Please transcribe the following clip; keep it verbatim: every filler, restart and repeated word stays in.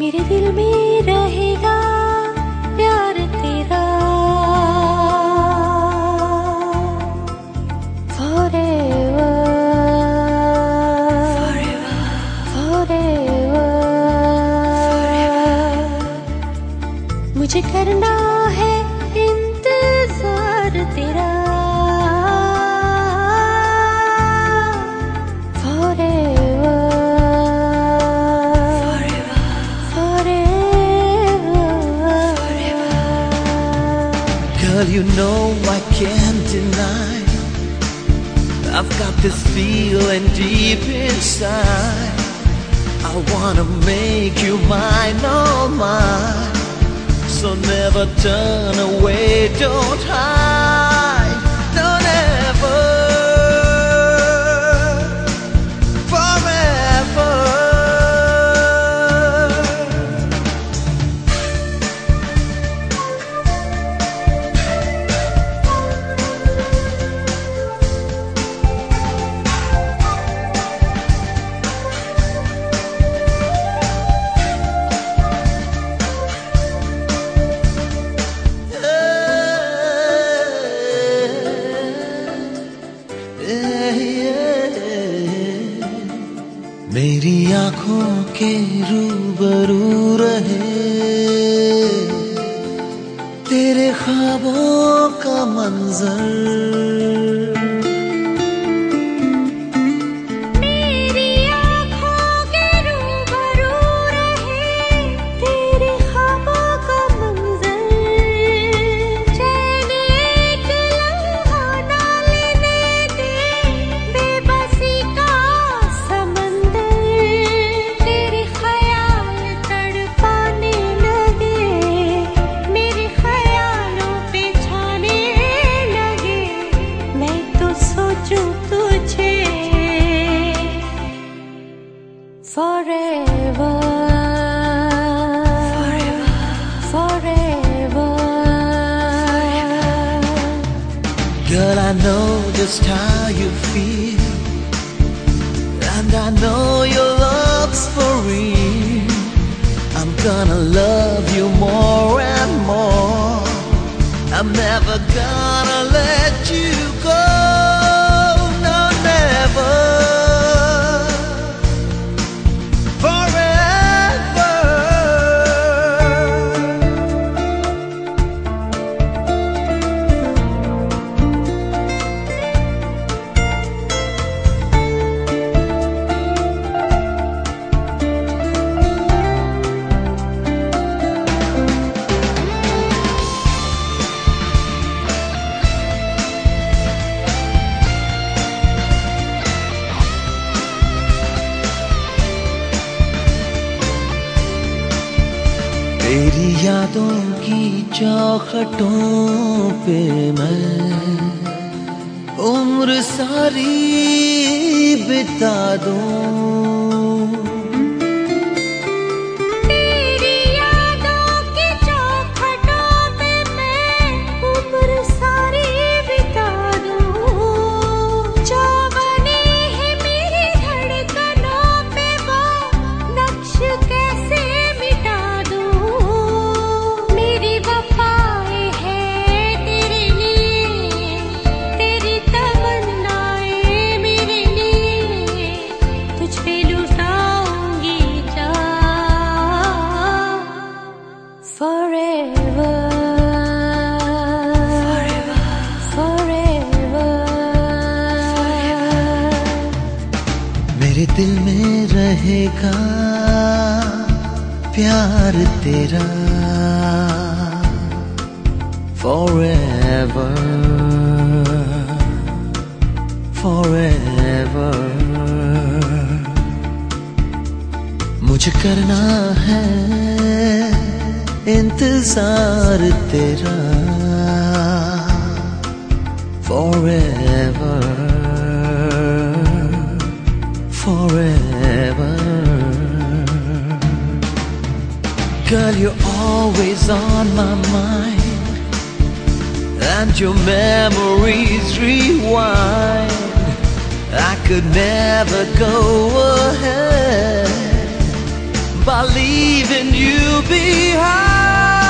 मेरे दिल में रहेगा प्यार तेरा forever, forever, forever, forever. मुझे करना है इंतजार तेरा Girl, you know I can't deny I've got this feeling deep inside I wanna make you mine, all mine So never turn away, don't hide Don't ever Forever मेरी आँखों के रूबरू रहे तेरे ख्वाबों का मंजर Forever, forever, forever, Girl, I know just how you feel And I know your love's for real I'm gonna love you more and more I'm never gonna let you go No, never तेरी यादों की चौखटों पे मैं उम्र सारी बिता दूं forever, forever, forever, मेरे दिल में रहेगा प्यार तेरा forever, forever मुझे करना है इंतजार तेरा forever, forever Girl, you're always on my mind And your memories rewind I could never go ahead by leaving you behind.